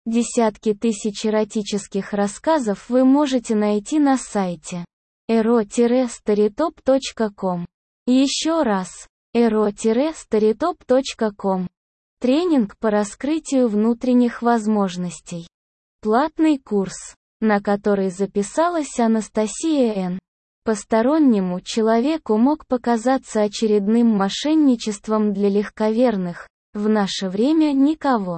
Десятки тысяч эротических рассказов вы можете найти на сайте ero-storytop.com. Еще раз, ero-storytop.com. Тренинг по раскрытию внутренних возможностей. Платный курс, на который записалась Анастасия Н. Постороннему человеку мог показаться очередным мошенничеством для легковерных. В наше время никого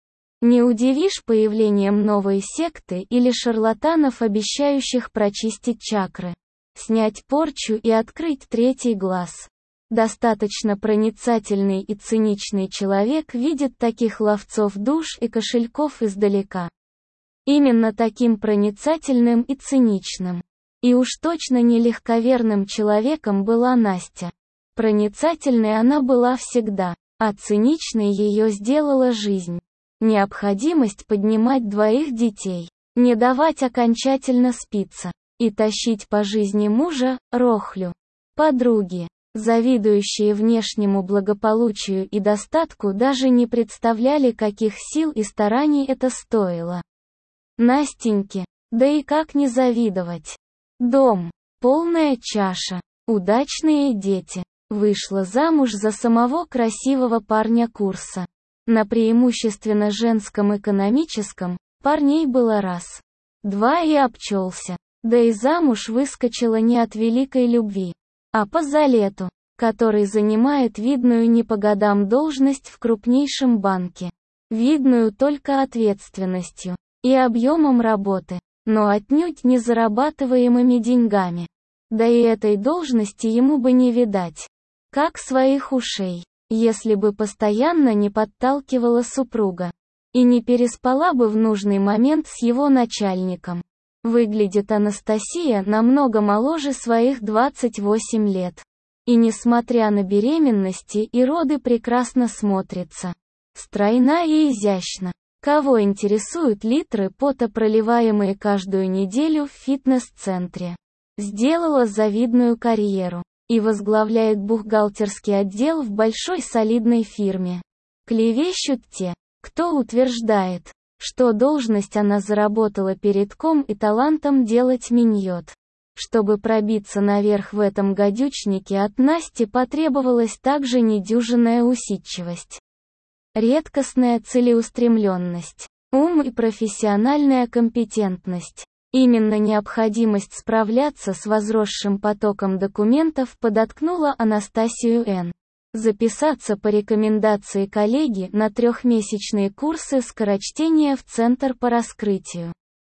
не удивишь появлением новой секты или шарлатанов, обещающих прочистить чакры, снять порчу и открыть третий глаз. Достаточно проницательный и циничный человек видит таких ловцов душ и кошельков издалека. Именно таким проницательным и циничным, и уж точно не легковерным человеком была Настя. Проницательной она была всегда, а циничной ее сделала жизнь. Необходимость поднимать двоих детей, не давать окончательно спиться, и тащить по жизни мужа, Рохлю. Подруги, завидующие внешнему благополучию и достатку, даже не представляли, каких сил и стараний это стоило. Настеньке, да и как не завидовать. Дом, полная чаша, удачные дети. Вышла замуж за самого красивого парня курса. На преимущественно женском экономическом, парней было раз, два и обчелся. Да и замуж выскочила не от великой любви, а по залету, который занимает видную не по годам должность в крупнейшем банке. Видную только ответственностью и объемом работы, но отнюдь не зарабатываемыми деньгами. Да и этой должности ему бы не видать, как своих ушей, если бы постоянно не подталкивала супруга и не переспала бы в нужный момент с его начальником. Выглядит Анастасия намного моложе своих 28 лет. И несмотря на беременности и роды, прекрасно смотрится. Стройна и изящна. Кого интересуют литры пота, проливаемые каждую неделю в фитнес-центре? Сделала завидную карьеру и возглавляет бухгалтерский отдел в большой солидной фирме. Клевещут те, кто утверждает, что должность она заработала перед ком и талантом делать миньет. Чтобы пробиться наверх в этом гадючнике, от Насти потребовалась также недюжинная усидчивость, редкостная целеустремленность, ум и профессиональная компетентность. Именно необходимость справляться с возросшим потоком документов подоткнула Анастасию Н. записаться по рекомендации коллеги на 3-месячные курсы скорочтения в Центр по раскрытию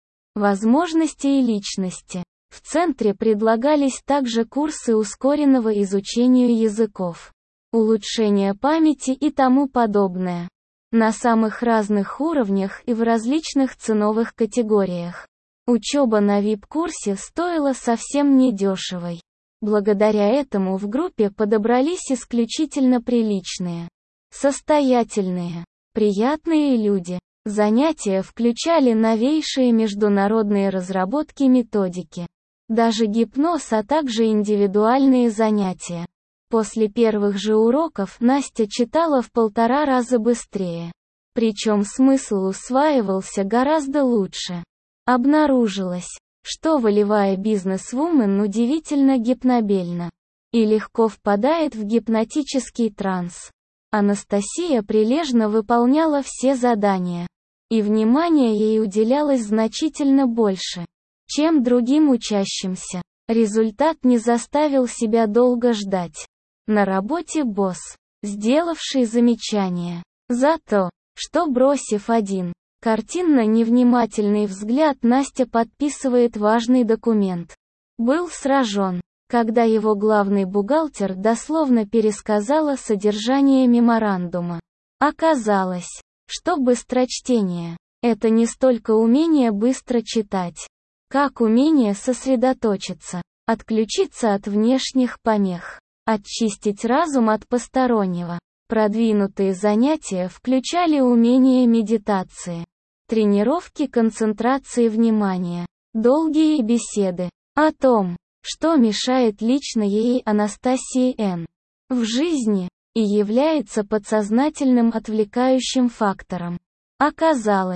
возможностей личности. В центре предлагались также курсы ускоренного изучения языков, улучшения памяти и тому подобное. На самых разных уровнях и в различных ценовых категориях. Учеба на VIP-курсе стоила совсем недешевой. Благодаря этому в группе подобрались исключительно приличные, состоятельные, приятные люди. Занятия включали новейшие международные разработки методики, даже гипноз, а также индивидуальные занятия. После первых же уроков Настя читала в 1,5 раза быстрее. Причем смысл усваивался гораздо лучше. Обнаружилось, что волевая бизнес-вумен удивительно гипнобельна и легко впадает в гипнотический транс. Анастасия прилежно выполняла все задания, и внимание ей уделялось значительно больше, чем другим учащимся. Результат не заставил себя долго ждать. На работе босс, сделавший замечание за то, что, бросив один картинно невнимательный взгляд, Настя подписывает важный документ, был сражен, когда его главный бухгалтер дословно пересказала содержание меморандума. Оказалось, что быстрочтение – это не столько умение быстро читать, как умение сосредоточиться, отключиться от внешних помех, очистить разум от постороннего. Продвинутые занятия включали умение медитации, тренировки концентрации внимания, долгие беседы о том, что мешает лично ей, Анастасии Н. в жизни, и является подсознательным отвлекающим фактором. Оказалось,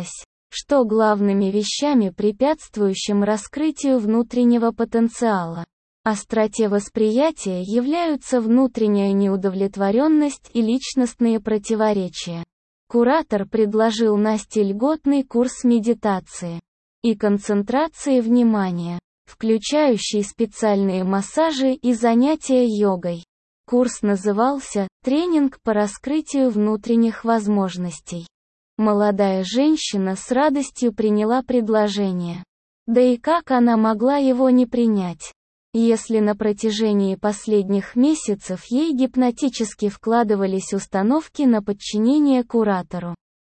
что главными вещами, препятствующим раскрытию внутреннего потенциала, остроте восприятия являются внутренняя неудовлетворенность и личностные противоречия. Куратор предложил Насте льготный курс медитации и концентрации внимания, включающий специальные массажи и занятия йогой. Курс назывался «Тренинг по раскрытию внутренних возможностей». Молодая женщина с радостью приняла предложение. Да и как она могла его не принять, если на протяжении последних месяцев ей гипнотически вкладывались установки на подчинение куратору.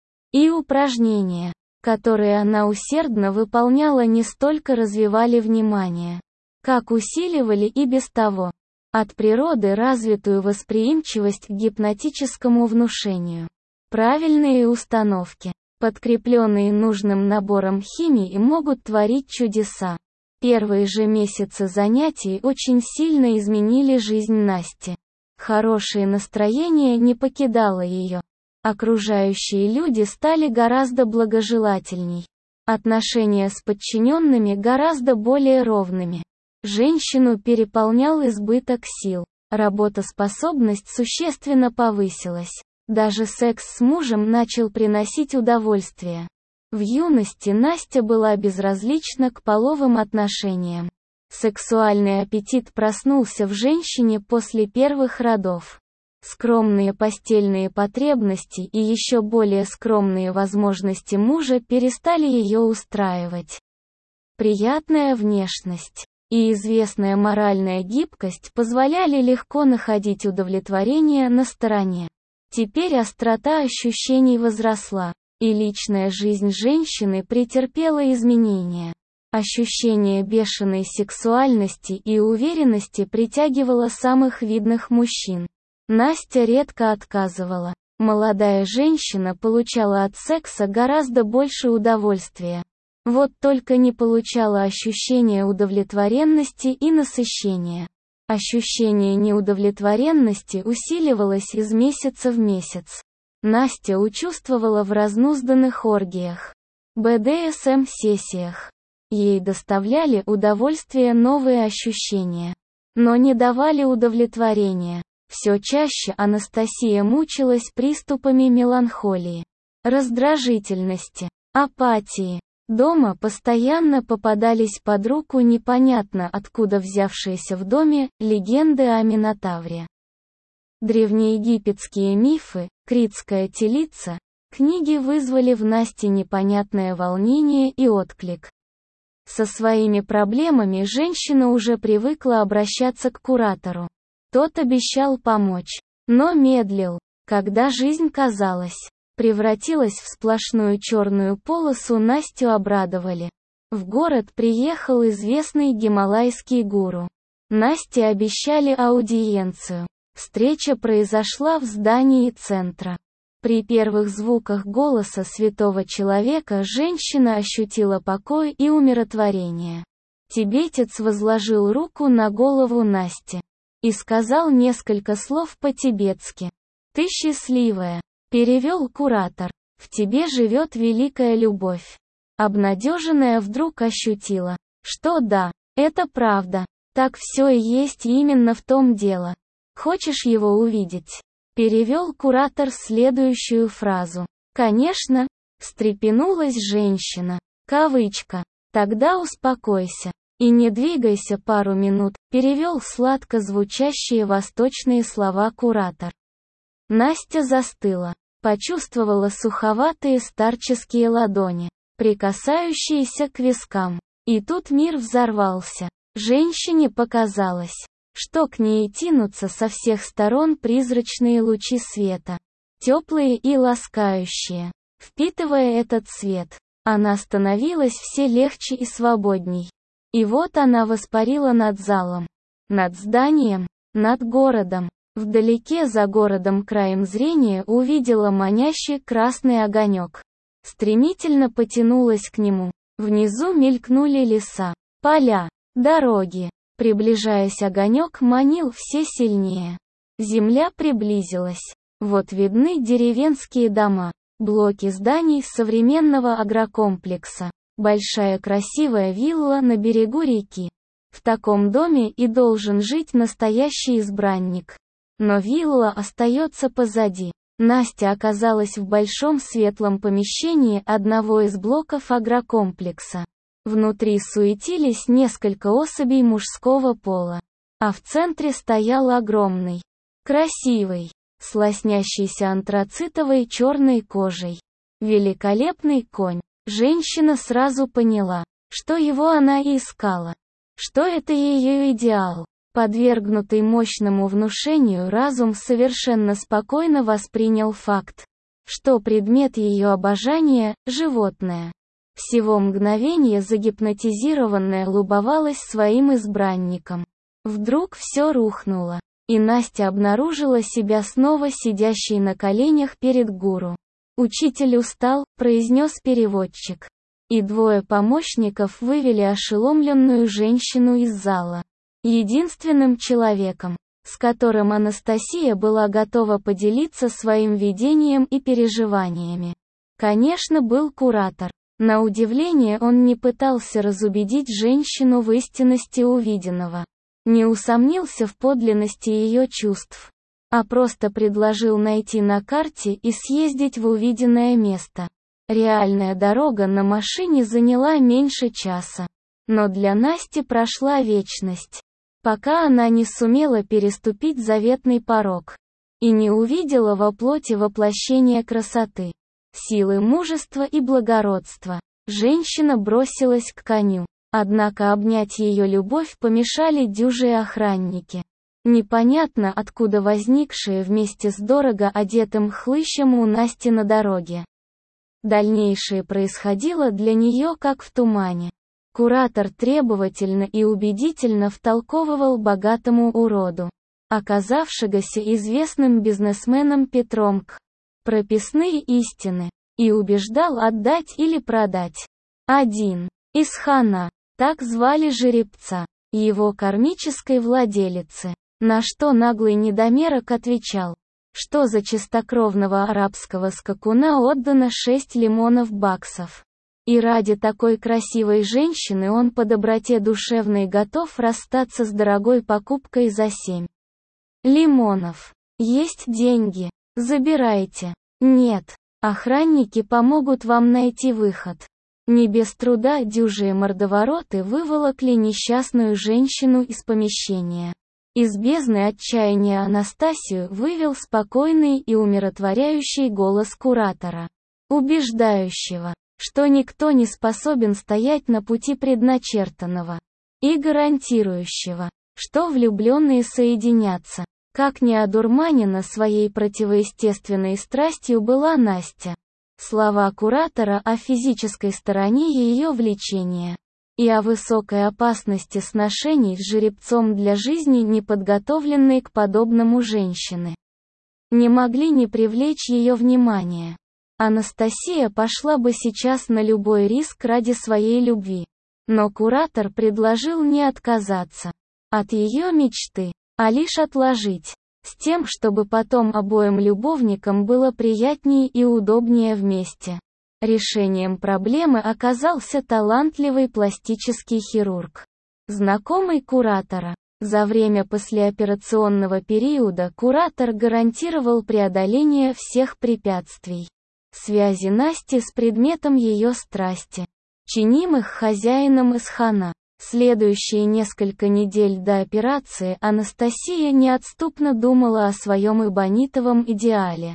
И упражнения, которые она усердно выполняла, не столько развивали внимание, как усиливали и без того от природы развитую восприимчивость к гипнотическому внушению. Правильные установки, подкрепленные нужным набором химии, могут творить чудеса. Первые же месяцы занятий очень сильно изменили жизнь Насти. Хорошее настроение не покидало ее. Окружающие люди стали гораздо благожелательней. Отношения с подчиненными гораздо более ровными. Женщину переполнял избыток сил. Работоспособность существенно повысилась. Даже секс с мужем начал приносить удовольствие. В юности Настя была безразлична к половым отношениям. Сексуальный аппетит проснулся в женщине после первых родов. Скромные постельные потребности и еще более скромные возможности мужа перестали ее устраивать. Приятная внешность и известная моральная гибкость позволяли легко находить удовлетворение на стороне. Теперь острота ощущений возросла, и личная жизнь женщины претерпела изменения. Ощущение бешеной сексуальности и уверенности притягивало самых видных мужчин. Настя редко отказывала. Молодая женщина получала от секса гораздо больше удовольствия. Вот только не получала ощущения удовлетворенности и насыщения. Ощущение неудовлетворенности усиливалось из месяца в месяц. Настя участвовала в разнузданных оргиях, БДСМ-сессиях. Ей доставляли удовольствие новые ощущения, но не давали удовлетворения. Все чаще Анастасия мучилась приступами меланхолии, раздражительности, апатии. Дома постоянно попадались под руку непонятно откуда взявшиеся в доме легенды о Минотавре. Древнеегипетские мифы, критская телица, книги вызвали в Насте непонятное волнение и отклик. Со своими проблемами женщина уже привыкла обращаться к куратору. Тот обещал помочь, но медлил. Когда жизнь, казалось, превратилась в сплошную черную полосу, Настю обрадовали. В город приехал известный гималайский гуру. Насте обещали аудиенцию. Встреча произошла в здании центра. При первых звуках голоса святого человека женщина ощутила покой и умиротворение. Тибетец возложил руку на голову Насти и сказал несколько слов по-тибетски. «Ты счастливая», — перевел куратор. «В тебе живет великая любовь». Обнадеженная вдруг ощутила, что да, это правда. Так все и есть, именно в том дело. Хочешь его увидеть? Перевел куратор следующую фразу. Конечно, встрепенулась женщина. Кавычка. Тогда успокойся и не двигайся пару минут, перевел сладко звучащие восточные слова куратор. Настя застыла, почувствовала суховатые старческие ладони, прикасающиеся к вискам. И тут мир взорвался. Женщине показалось, что к ней тянутся со всех сторон призрачные лучи света, теплые и ласкающие. Впитывая этот свет, она становилась все легче и свободней. И вот она воспарила над залом, над зданием, над городом. Вдалеке за городом краем зрения увидела манящий красный огонек. Стремительно потянулась к нему. Внизу мелькнули леса, поля, дороги. Приближаясь, огонек манил все сильнее. Земля приблизилась. Вот видны деревенские дома. Блоки зданий современного агрокомплекса. Большая красивая вилла на берегу реки. В таком доме и должен жить настоящий избранник. Но вилла остается позади. Настя оказалась в большом светлом помещении одного из блоков агрокомплекса. Внутри суетились несколько особей мужского пола. А в центре стоял огромный, красивый, с лоснящейся антрацитовой черной кожей, великолепный конь. Женщина сразу поняла, что его она и искала. Что это ее идеал. Подвергнутый мощному внушению разум совершенно спокойно воспринял факт, что предмет ее обожания – животное. Всего мгновение загипнотизированная любовалась своим избранником. Вдруг все рухнуло, и Настя обнаружила себя снова сидящей на коленях перед гуру. «Учитель устал», – произнес переводчик. И двое помощников вывели ошеломленную женщину из зала. Единственным человеком, с которым Анастасия была готова поделиться своим видением и переживаниями, конечно, был куратор. На удивление он не пытался разубедить женщину в истинности увиденного, не усомнился в подлинности ее чувств, а просто предложил найти на карте и съездить в увиденное место. Реальная дорога на машине заняла меньше часа, но для Насти прошла вечность, пока она не сумела переступить заветный порог и не увидела во плоти воплощение красоты, силы мужества и благородства. Женщина бросилась к коню, однако обнять ее любовь помешали дюжие охранники, непонятно откуда возникшие вместе с дорого одетым хлыщем у Насти на дороге. Дальнейшее происходило для нее как в тумане. Куратор требовательно и убедительно втолковывал богатому уроду, оказавшегося известным бизнесменом Петром К., прописные истины, и убеждал отдать или продать. Один из хана, так звали жеребца, его кармической владелицы, на что наглый недомерок отвечал, что за чистокровного арабского скакуна отдано 6 лимонов баксов. И ради такой красивой женщины он по доброте душевной готов расстаться с дорогой покупкой за 7 лимонов. Есть деньги, забирайте. Нет, охранники помогут вам найти выход. Не без труда дюжие мордовороты выволокли несчастную женщину из помещения. Из бездны отчаяния Анастасию вывел спокойный и умиротворяющий голос куратора, убеждающего, что никто не способен стоять на пути предначертанного, и гарантирующего, что влюбленные соединятся. Как не одурманена своей противоестественной страстью была Настя. Слова куратора о физической стороне ее влечения и о высокой опасности сношений с жеребцом для жизни неподготовленной к подобному женщины не могли не привлечь ее внимания. Анастасия пошла бы сейчас на любой риск ради своей любви, но куратор предложил не отказаться от ее мечты, а лишь отложить, с тем, чтобы потом обоим любовникам было приятнее и удобнее вместе. Решением проблемы оказался талантливый пластический хирург, знакомый куратора. За время послеоперационного периода куратор гарантировал преодоление всех препятствий, связи Насти с предметом ее страсти, чинимых хозяином из хана. Следующие несколько недель до операции Анастасия неотступно думала о своем эбонитовом идеале.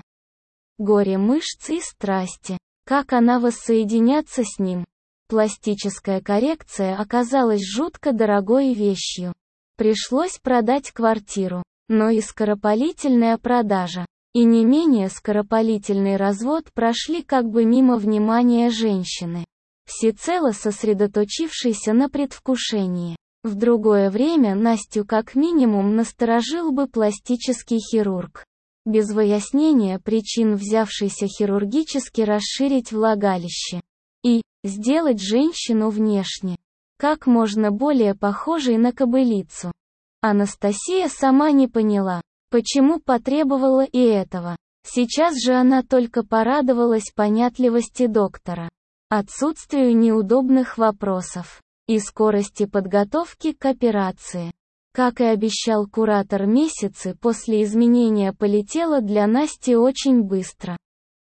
Горе мышц и страсти. Как она воссоединятся с ним? Пластическая коррекция оказалась жутко дорогой вещью. Пришлось продать квартиру, но и скоропалительная продажа, и не менее скоропалительный развод прошли как бы мимо внимания женщины, всецело сосредоточившейся на предвкушении. В другое время Настю как минимум насторожил бы пластический хирург, без выяснения причин взявшийся хирургически расширить влагалище и сделать женщину внешне как можно более похожей на кобылицу. Анастасия сама не поняла, почему потребовала и этого. Сейчас же она только порадовалась понятливости доктора, отсутствию неудобных вопросов и скорости подготовки к операции. Как и обещал куратор, месяцы после изменения полетело для Насти очень быстро.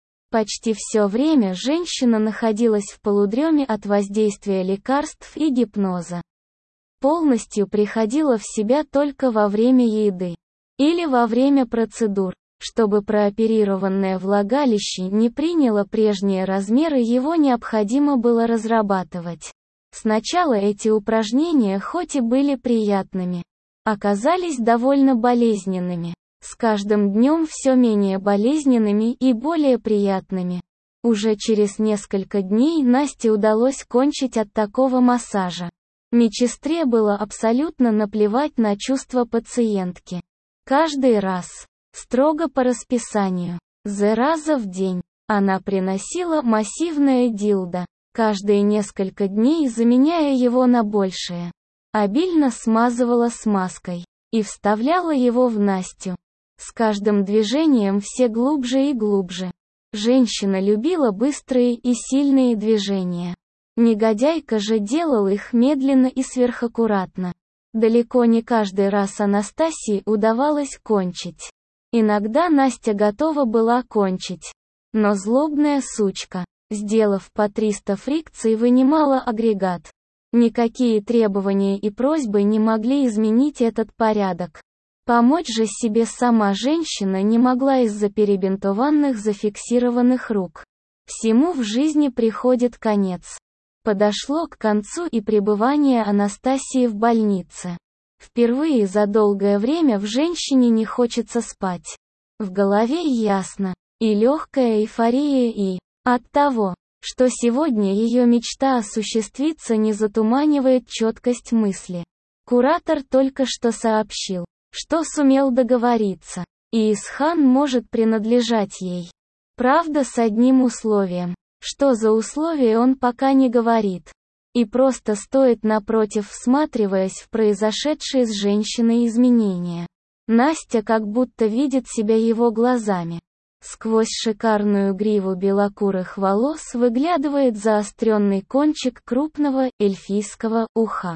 Почти все время женщина находилась в полудреме от воздействия лекарств и гипноза. Полностью приходила в себя только во время еды или во время процедур. Чтобы прооперированное влагалище не приняло прежние размеры, его необходимо было разрабатывать. Сначала эти упражнения, хоть и были приятными, оказались довольно болезненными. С каждым днем все менее болезненными и более приятными. Уже через несколько дней Насте удалось кончить от такого массажа. Медсестре было абсолютно наплевать на чувства пациентки. Каждый раз, строго по расписанию, раза в день, она приносила массивное дилдо, каждые несколько дней заменяя его на большее. Обильно смазывала смазкой и вставляла его в Настю. С каждым движением все глубже и глубже. Женщина любила быстрые и сильные движения. Негодяйка же делал их медленно и сверхаккуратно. Далеко не каждый раз Анастасии удавалось кончить. Иногда Настя готова была кончить. Но злобная сучка, сделав по 300 фрикций, вынимала агрегат. Никакие требования и просьбы не могли изменить этот порядок. Помочь же себе сама женщина не могла из-за перебинтованных зафиксированных рук. Всему в жизни приходит конец. Подошло к концу и пребывание Анастасии в больнице. Впервые за долгое время в женщине не хочется спать. В голове ясно, и легкая эйфория, и от того, что сегодня ее мечта осуществится, не затуманивает четкость мысли. Куратор только что сообщил, что сумел договориться, и Исхан может принадлежать ей. Правда, с одним условием. Что за условие, он пока не говорит. И просто стоит напротив, всматриваясь в произошедшие с женщиной изменения. Настя как будто видит себя его глазами. Сквозь шикарную гриву белокурых волос выглядывает заостренный кончик крупного эльфийского уха.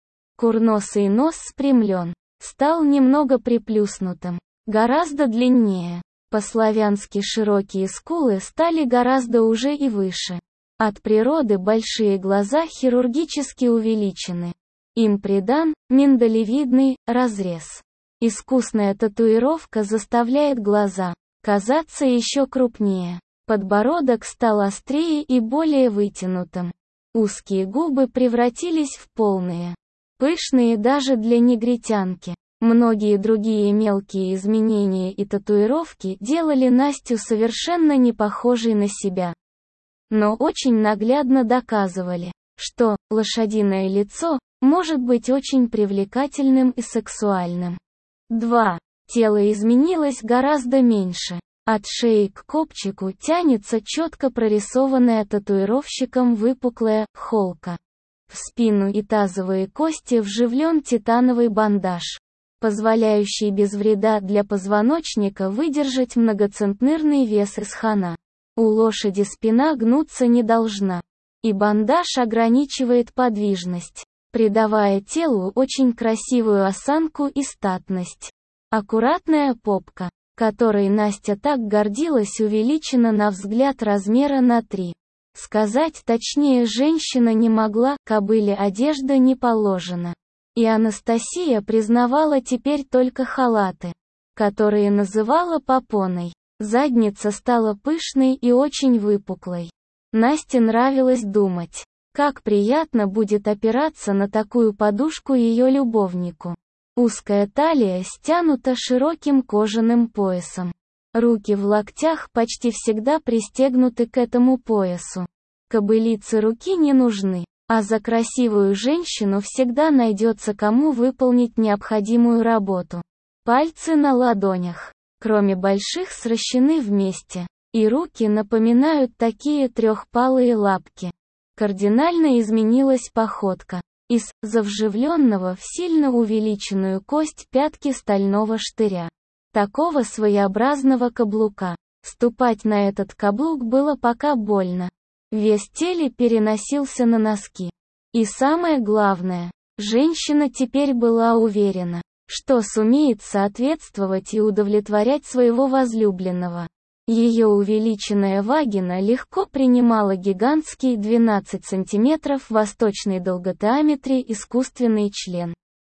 Курносый нос спрямлен, стал немного приплюснутым, гораздо длиннее. По-славянски широкие скулы стали гораздо уже и выше. От природы большие глаза хирургически увеличены. Им придан миндалевидный разрез. Искусная татуировка заставляет глаза казаться еще крупнее. Подбородок стал острее и более вытянутым. Узкие губы превратились в полные, пышные даже для негритянки. Многие другие мелкие изменения и татуировки делали Настю совершенно не похожей на себя. Но очень наглядно доказывали, что лошадиное лицо может быть очень привлекательным и сексуальным. 2. Тело изменилось гораздо меньше. От шеи к копчику тянется четко прорисованная татуировщиком выпуклая холка. В спину и тазовые кости вживлен титановый бандаж, позволяющий без вреда для позвоночника выдержать многоцентнерный вес Исхана. У лошади спина гнуться не должна, и бандаж ограничивает подвижность, придавая телу очень красивую осанку и статность. Аккуратная попка, которой Настя так гордилась, увеличена на взгляд размера на 3. Сказать точнее женщина не могла, кобыле одежда не положена. И Анастасия признавала теперь только халаты, которые называла попоной. Задница стала пышной и очень выпуклой. Насте нравилось думать, как приятно будет опираться на такую подушку ее любовнику. Узкая талия стянута широким кожаным поясом. Руки в локтях почти всегда пристегнуты к этому поясу. Кобылице руки не нужны. А за красивую женщину всегда найдется кому выполнить необходимую работу. Пальцы на ладонях, кроме больших, сращены вместе, и руки напоминают такие трехпалые лапки. Кардинально изменилась походка. Из завживленного в сильно увеличенную кость пятки стального штыря. Такого своеобразного каблука, Ступать на этот каблук было пока больно. Вес тела переносился на носки. И самое главное, женщина теперь была уверена, что сумеет соответствовать и удовлетворять своего возлюбленного. Ее увеличенная вагина легко принимала гигантский 12 сантиметров восточной долгодиаметре искусственный член.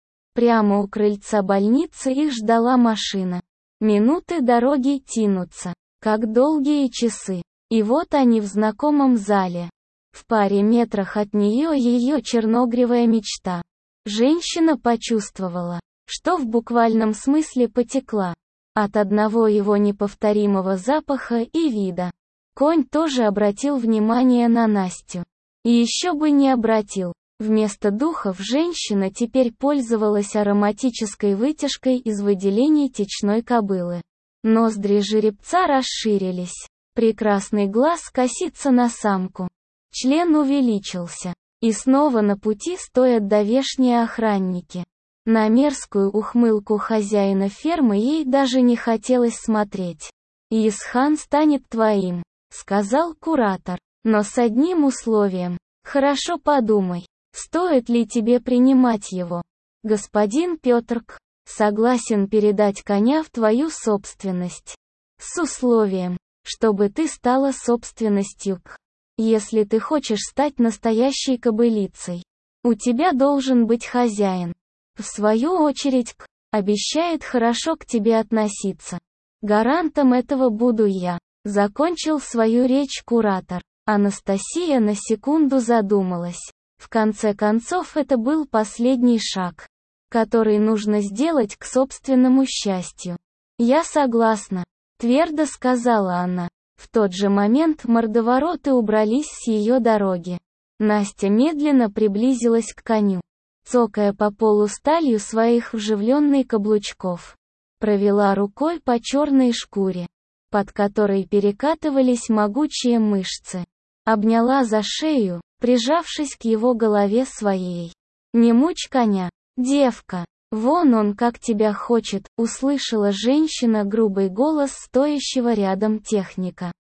Прямо у крыльца больницы их ждала машина. Минуты дороги тянутся, как долгие часы. И вот они в знакомом зале. В паре метрах от нее ее черногривая мечта. Женщина почувствовала, что в буквальном смысле потекла. От одного его неповторимого запаха и вида. Конь тоже обратил внимание на Настю. И еще бы не обратил. Вместо духов женщина теперь пользовалась ароматической вытяжкой из выделений течной кобылы. Ноздри жеребца расширились. Прекрасный глаз косится на самку. Член увеличился. И снова на пути стоят давешние охранники. На мерзкую ухмылку хозяина фермы ей даже не хотелось смотреть. «Исхан станет твоим», — сказал куратор. «Но с одним условием. Хорошо подумай, стоит ли тебе принимать его. Господин Петрк согласен передать коня в твою собственность. С условием, чтобы ты стала собственностью К. Если ты хочешь стать настоящей кобылицей, у тебя должен быть хозяин. В свою очередь К. обещает хорошо к тебе относиться. Гарантом этого буду я», — закончил свою речь куратор. Анастасия на секунду задумалась. В конце концов, это был последний шаг, который нужно сделать к собственному счастью. «Я согласна», — твердо сказала она. В тот же момент мордовороты убрались с ее дороги. Настя медленно приблизилась к коню, цокая по полу сталью своих вживленных каблучков. Провела рукой по черной шкуре, под которой перекатывались могучие мышцы. Обняла за шею, прижавшись к его голове своей. «Не мучь коня, девка, вон он как тебя хочет», — услышала женщина грубый голос стоящего рядом техника.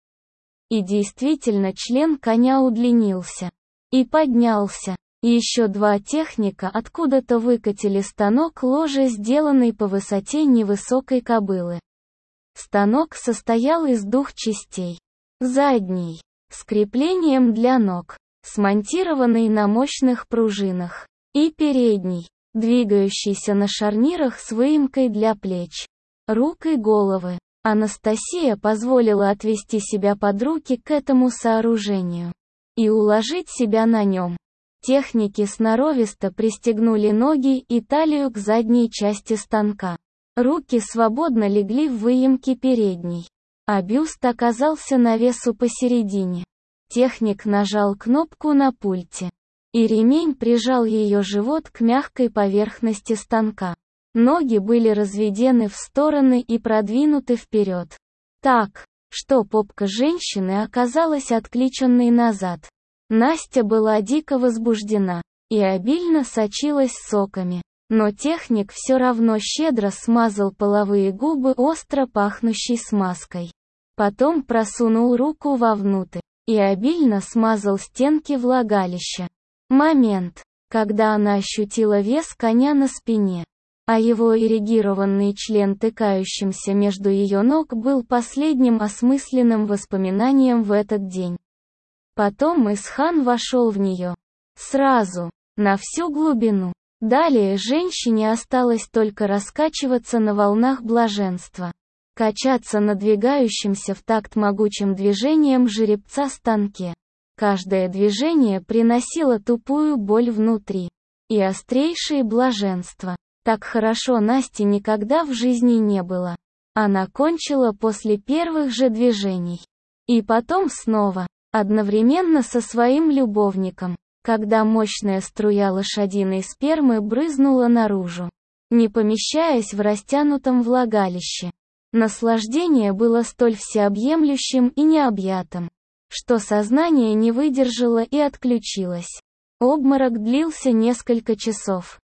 И действительно член коня удлинился. И поднялся. Еще два техника откуда-то выкатили станок ложи, сделанный по высоте невысокой кобылы. Станок состоял из двух частей. Задний, с креплением для ног, смонтированный на мощных пружинах, и передний, двигающийся на шарнирах с выемкой для плеч, рук и головы. Анастасия позволила отвести себя под руки к этому сооружению и уложить себя на нем. Техники сноровисто пристегнули ноги и талию к задней части станка. Руки свободно легли в выемки передней, а бюст оказался навесу посередине. Техник нажал кнопку на пульте, и ремень прижал ее живот к мягкой поверхности станка. Ноги были разведены в стороны и продвинуты вперед, так, что попка женщины оказалась откличенной назад. Настя была дико возбуждена и обильно сочилась соками, но техник все равно щедро смазал половые губы остро пахнущей смазкой. Потом просунул руку вовнутрь и обильно смазал стенки влагалища. Момент, когда она ощутила вес коня на спине, а его эрегированный член, тыкающимся между ее ног, был последним осмысленным воспоминанием в этот день. Потом Исхан вошел в нее. Сразу, на всю глубину. Далее женщине осталось только раскачиваться на волнах блаженства. Качаться надвигающимся в такт могучим движением жеребца станке. Каждое движение приносило тупую боль внутри и острейшее блаженство. Так хорошо Насте никогда в жизни не было. Она кончила после первых же движений. И потом снова, одновременно со своим любовником, когда мощная струя лошадиной спермы брызнула наружу, не помещаясь в растянутом влагалище. Наслаждение было столь всеобъемлющим и необъятым, что сознание не выдержало и отключилось. Обморок длился несколько часов.